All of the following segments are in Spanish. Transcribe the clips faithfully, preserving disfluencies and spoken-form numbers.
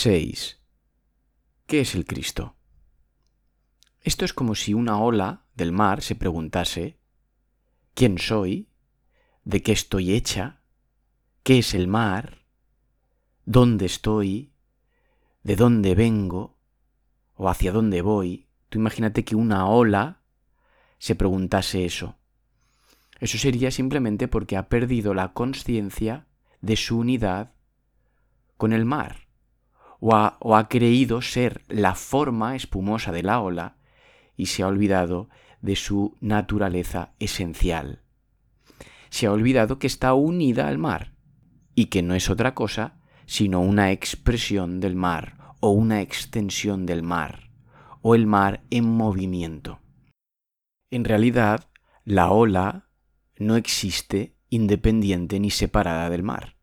seis. ¿Qué es el Cristo? Esto es como si una ola del mar se preguntase: ¿quién soy? ¿De qué estoy hecha? ¿Qué es el mar? ¿Dónde estoy? ¿De dónde vengo? ¿O hacia dónde voy? Tú imagínate que una ola se preguntase eso. Eso sería simplemente porque ha perdido la consciencia de su unidad con el mar, o ha, o ha creído ser la forma espumosa de la ola y se ha olvidado de su naturaleza esencial. Se ha olvidado que está unida al mar y que no es otra cosa sino una expresión del mar o una extensión del mar o el mar en movimiento. En realidad, la ola no existe independiente ni separada del mar.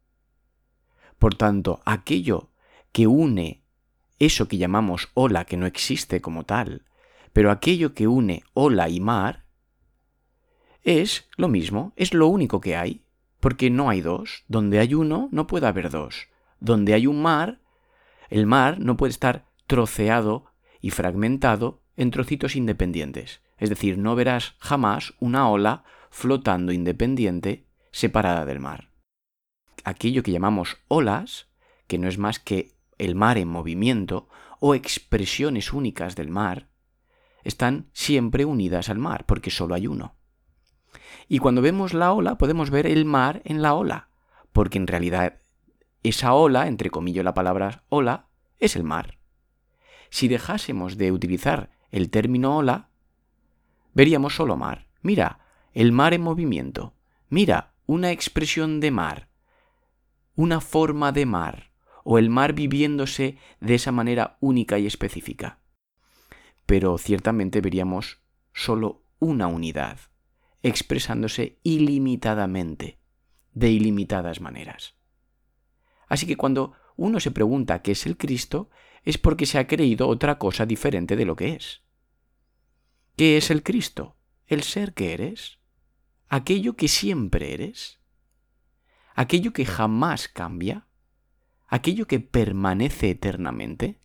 Por tanto, aquello que une eso que llamamos ola, que no existe como tal, pero aquello que une ola y mar, es lo mismo, es lo único que hay, porque no hay dos. Donde hay uno, no puede haber dos. Donde hay un mar, el mar no puede estar troceado y fragmentado en trocitos independientes. Es decir, no verás jamás una ola flotando independiente, separada del mar. Aquello que llamamos olas, que no es más que el mar en movimiento o expresiones únicas del mar, están siempre unidas al mar, porque solo hay uno. Y cuando vemos la ola, podemos ver el mar en la ola, porque en realidad esa ola, entre comillas la palabra ola, es el mar. Si dejásemos de utilizar el término ola, veríamos solo mar. Mira, el mar en movimiento. Mira, una expresión de mar, una forma de mar, o el mar viviéndose de esa manera única y específica. Pero ciertamente veríamos solo una unidad, expresándose ilimitadamente, de ilimitadas maneras. Así que cuando uno se pregunta qué es el Cristo, es porque se ha creído otra cosa diferente de lo que es. ¿Qué es el Cristo? El ser que eres, aquello que siempre eres, aquello que jamás cambia, aquello que permanece eternamente.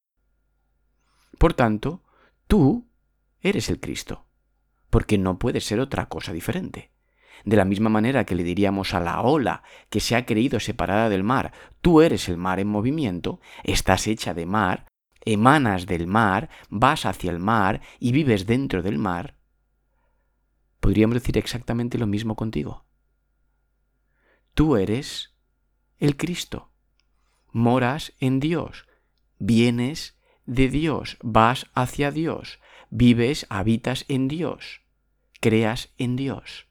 Por tanto, tú eres el Cristo, porque no puedes ser otra cosa diferente. De la misma manera que le diríamos a la ola que se ha creído separada del mar: tú eres el mar en movimiento, estás hecha de mar, emanas del mar, vas hacia el mar y vives dentro del mar, podríamos decir exactamente lo mismo contigo. Tú eres el Cristo, moras en Dios, vienes de Dios, vas hacia Dios, vives, habitas en Dios, creas en Dios.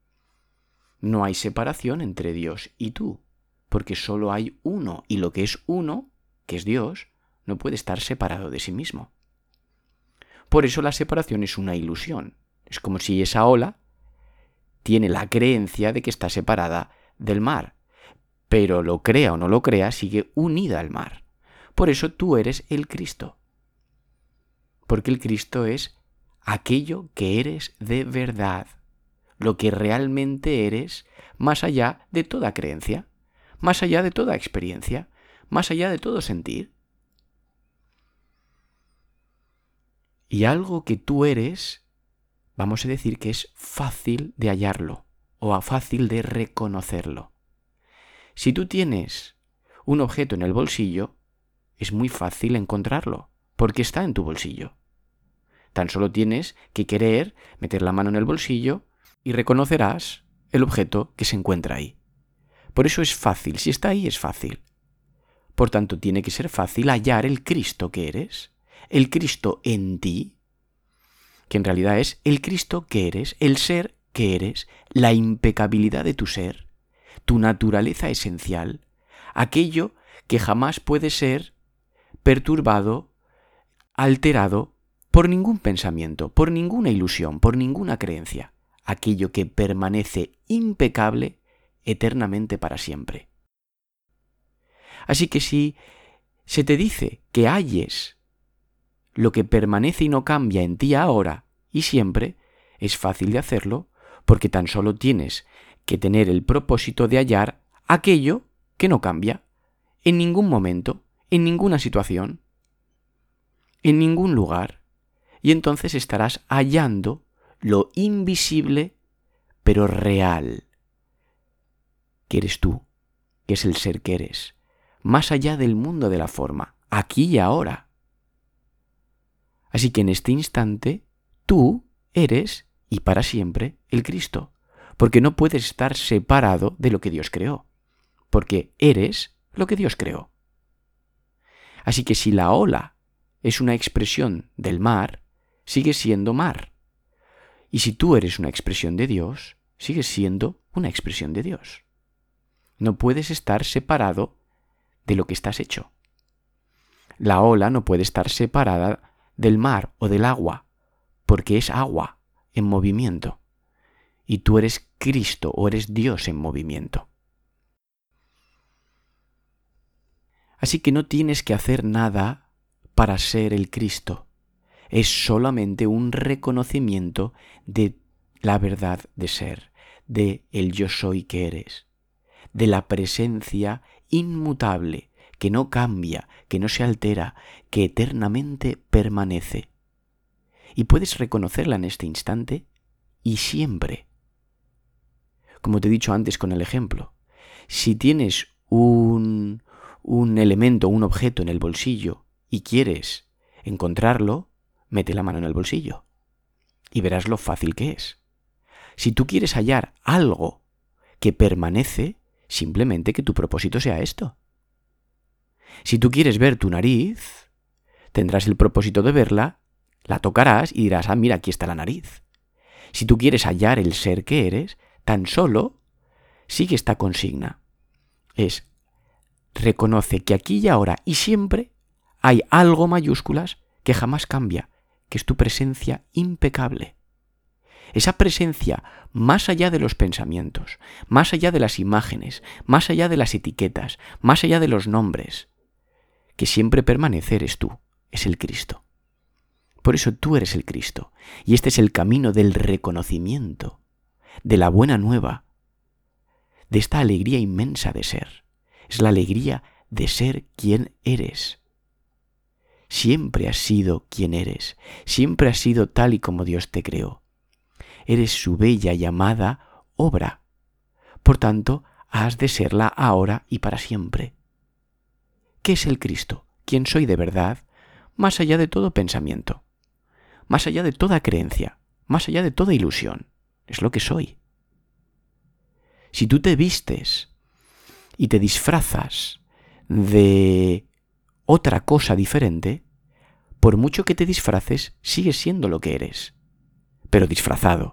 No hay separación entre Dios y tú, porque solo hay uno, y lo que es uno, que es Dios, no puede estar separado de sí mismo. Por eso la separación es una ilusión. Es como si esa ola tiene la creencia de que está separada del mar, pero lo crea o no lo crea, sigue unida al mar. Por eso tú eres el Cristo, porque el Cristo es aquello que eres de verdad, lo que realmente eres, más allá de toda creencia, más allá de toda experiencia, más allá de todo sentir. Y algo que tú eres, vamos a decir que es fácil de hallarlo o fácil de reconocerlo. Si tú tienes un objeto en el bolsillo, es muy fácil encontrarlo, porque está en tu bolsillo. Tan solo tienes que querer meter la mano en el bolsillo y reconocerás el objeto que se encuentra ahí. Por eso es fácil, si está ahí es fácil. Por tanto, tiene que ser fácil hallar el Cristo que eres, el Cristo en ti, que en realidad es el Cristo que eres, el ser que eres, la impecabilidad de tu ser, tu naturaleza esencial, aquello que jamás puede ser perturbado, alterado por ningún pensamiento, por ninguna ilusión, por ninguna creencia, aquello que permanece impecable eternamente para siempre. Así que si se te dice que halles lo que permanece y no cambia en ti ahora y siempre, es fácil de hacerlo porque tan solo tienes que tener el propósito de hallar aquello que no cambia en ningún momento, en ninguna situación, en ningún lugar, y entonces estarás hallando lo invisible pero real, que eres tú, que es el ser que eres, más allá del mundo de la forma, aquí y ahora. Así que en este instante, tú eres, y para siempre, el Cristo, porque no puedes estar separado de lo que Dios creó, porque eres lo que Dios creó. Así que si la ola es una expresión del mar, sigue siendo mar. Y si tú eres una expresión de Dios, sigues siendo una expresión de Dios. No puedes estar separado de lo que estás hecho. La ola no puede estar separada del mar o del agua, porque es agua en movimiento. Y tú eres Cristo o eres Dios en movimiento. Así que no tienes que hacer nada para ser el Cristo. Es solamente un reconocimiento de la verdad de ser, de el yo soy que eres, de la presencia inmutable, que no cambia, que no se altera, que eternamente permanece. Y puedes reconocerla en este instante y siempre. Como te he dicho antes con el ejemplo, si tienes un, un elemento, un objeto en el bolsillo y quieres encontrarlo, mete la mano en el bolsillo y verás lo fácil que es. Si tú quieres hallar algo que permanece, simplemente que tu propósito sea esto. Si tú quieres ver tu nariz, tendrás el propósito de verla, la tocarás y dirás, ah, mira, aquí está la nariz. Si tú quieres hallar el ser que eres, tan solo sigue esta consigna. Es, reconoce que aquí y ahora y siempre hay algo mayúsculas que jamás cambia, que es tu presencia impecable. Esa presencia más allá de los pensamientos, más allá de las imágenes, más allá de las etiquetas, más allá de los nombres, que siempre permanece eres tú, es el Cristo. Por eso tú eres el Cristo, y este es el camino del reconocimiento, de la buena nueva, de esta alegría inmensa de ser. Es la alegría de ser quien eres. Siempre has sido quien eres, siempre has sido tal y como Dios te creó. Eres su bella y amada obra. Por tanto, has de serla ahora y para siempre. ¿Qué es el Cristo? ¿Quién soy de verdad? Más allá de todo pensamiento, más allá de toda creencia, más allá de toda ilusión. Es lo que soy. Si tú te vistes y te disfrazas de otra cosa diferente, por mucho que te disfraces, sigues siendo lo que eres, pero disfrazado.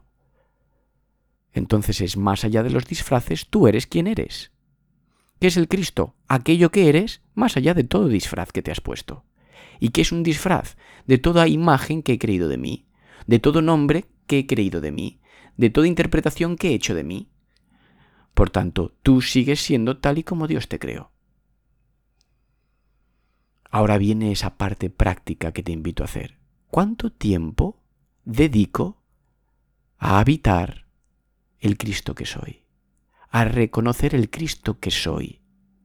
Entonces es más allá de los disfraces, tú eres quien eres. ¿Qué es el Cristo? Aquello que eres más allá de todo disfraz que te has puesto. ¿Y qué es un disfraz? De toda imagen que he creído de mí, de todo nombre que he creído de mí, de toda interpretación que he hecho de mí. Por tanto, tú sigues siendo tal y como Dios te creó. Ahora viene esa parte práctica que te invito a hacer. ¿Cuánto tiempo dedico a habitar el Cristo que soy? A reconocer el Cristo que soy.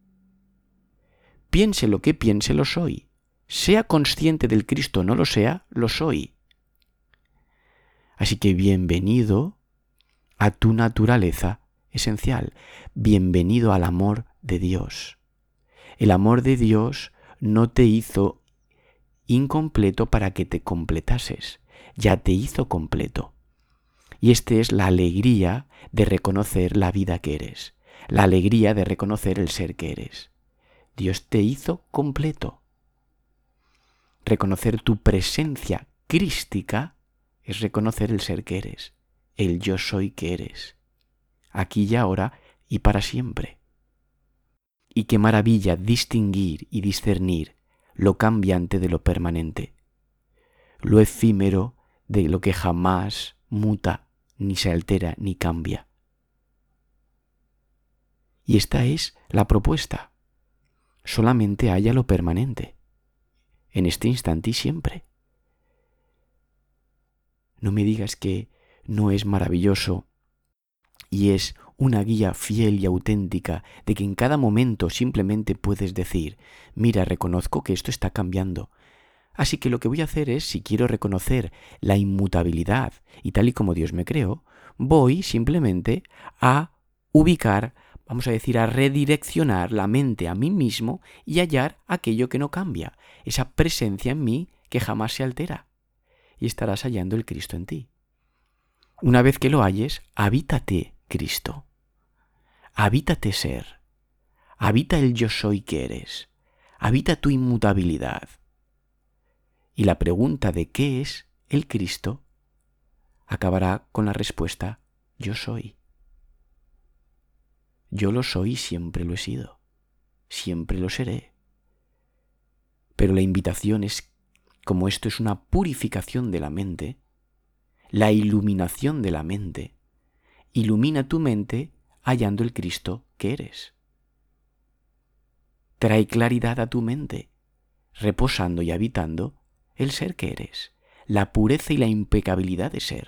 Piense lo que piense, lo soy. Sea consciente del Cristo o no lo sea, lo soy. Así que bienvenido a tu naturaleza esencial. Bienvenido al amor de Dios. El amor de Dios no te hizo incompleto para que te completases. Ya te hizo completo. Y esta es la alegría de reconocer la vida que eres. La alegría de reconocer el ser que eres. Dios te hizo completo. Reconocer tu presencia crística es reconocer el ser que eres, el yo soy que eres, aquí y ahora y para siempre. Y qué maravilla distinguir y discernir lo cambiante de lo permanente, lo efímero de lo que jamás muta, ni se altera, ni cambia. Y esta es la propuesta. Solamente haya lo permanente, en este instante y siempre. No me digas que no es maravilloso y es una guía fiel y auténtica de que en cada momento simplemente puedes decir, mira, reconozco que esto está cambiando. Así que lo que voy a hacer es, si quiero reconocer la inmutabilidad y tal y como Dios me creó, voy simplemente a ubicar, vamos a decir, a redireccionar la mente a mí mismo y hallar aquello que no cambia, esa presencia en mí que jamás se altera. Y estarás hallando el Cristo en ti. Una vez que lo halles, habítate Cristo. Habítate ser. Habita el yo soy que eres. Habita tu inmutabilidad. Y la pregunta de qué es el Cristo acabará con la respuesta yo soy. Yo lo soy y siempre lo he sido. Siempre lo seré. Pero la invitación es, como esto es una purificación de la mente, la iluminación de la mente, ilumina tu mente hallando el Cristo que eres. Trae claridad a tu mente, reposando y habitando el ser que eres, la pureza y la impecabilidad de ser.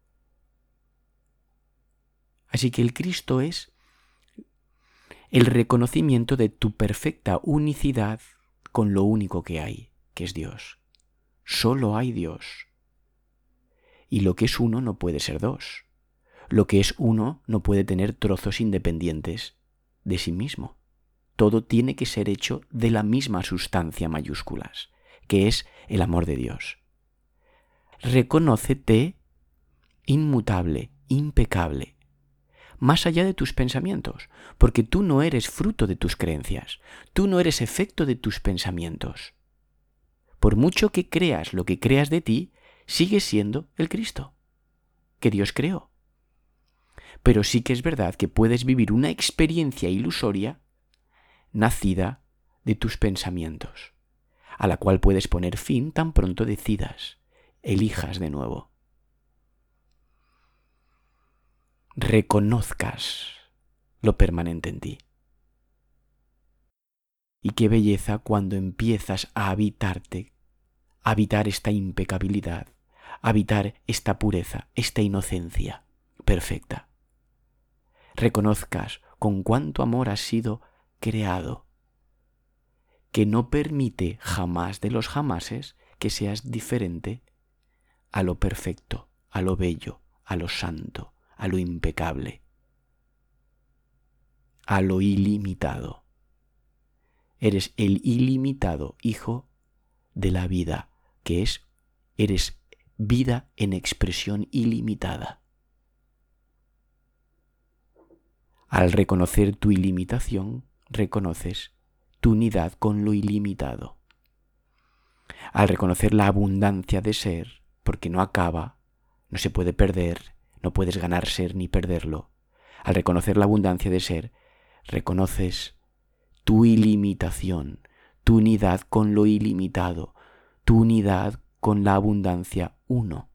Así que el Cristo es el reconocimiento de tu perfecta unicidad con lo único que hay, que es Dios. Solo hay Dios. Y lo que es uno no puede ser dos. Lo que es uno no puede tener trozos independientes de sí mismo. Todo tiene que ser hecho de la misma sustancia mayúsculas, que es el amor de Dios. Reconócete inmutable, impecable, más allá de tus pensamientos, porque tú no eres fruto de tus creencias, tú no eres efecto de tus pensamientos. Por mucho que creas lo que creas de ti, sigues siendo el Cristo que Dios creó. Pero sí que es verdad que puedes vivir una experiencia ilusoria nacida de tus pensamientos, a la cual puedes poner fin tan pronto decidas, elijas de nuevo. Reconozcas lo permanente en ti. Y qué belleza cuando empiezas a habitarte, a habitar esta impecabilidad, a habitar esta pureza, esta inocencia perfecta. Reconozcas con cuánto amor has sido creado, que no permite jamás de los jamases que seas diferente a lo perfecto, a lo bello, a lo santo, a lo impecable, a lo ilimitado. Eres el ilimitado Hijo de la vida, que es, eres vida en expresión ilimitada. Al reconocer tu ilimitación, reconoces tu unidad con lo ilimitado. Al reconocer la abundancia de ser, porque no acaba, no se puede perder, no puedes ganar ser ni perderlo. Al reconocer la abundancia de ser, reconoces tu ilimitación, tu unidad con lo ilimitado, tu unidad con la abundancia uno,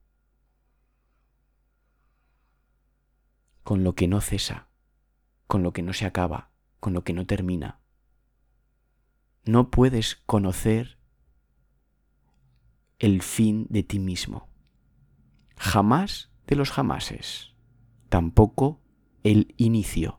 con lo que no cesa, con lo que no se acaba, con lo que no termina. No puedes conocer el fin de ti mismo, jamás de los jamases, tampoco el inicio.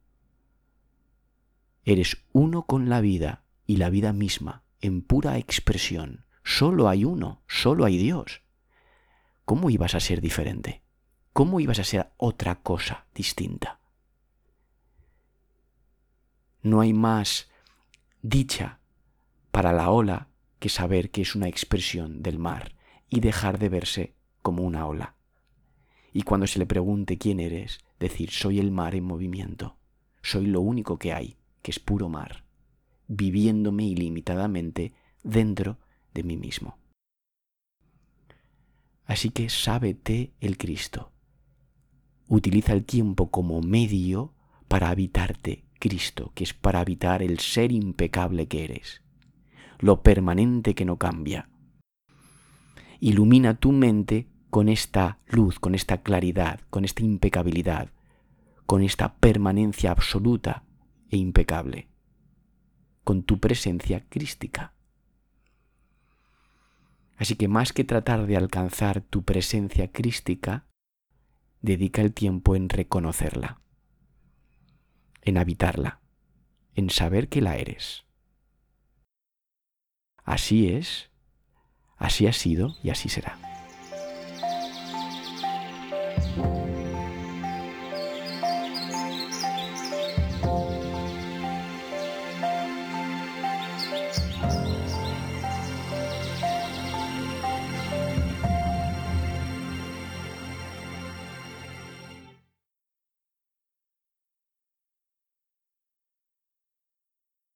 Eres uno con la vida y la vida misma, en pura expresión. Solo hay uno, solo hay Dios. ¿Cómo ibas a ser diferente? ¿Cómo ibas a ser otra cosa distinta? No hay más dicha para la ola que saber que es una expresión del mar y dejar de verse como una ola. Y cuando se le pregunte quién eres, decir soy el mar en movimiento, soy lo único que hay, que es puro mar, viviéndome ilimitadamente dentro de mí mismo. Así que sábete el Cristo. Utiliza el tiempo como medio para habitarte Cristo, que es para habitar el ser impecable que eres, lo permanente que no cambia. Ilumina tu mente con esta luz, con esta claridad, con esta impecabilidad, con esta permanencia absoluta e impecable, con tu presencia crística. Así que más que tratar de alcanzar tu presencia crística, dedica el tiempo en reconocerla. en habitarla, en saber que la eres. Así es, así ha sido y así será.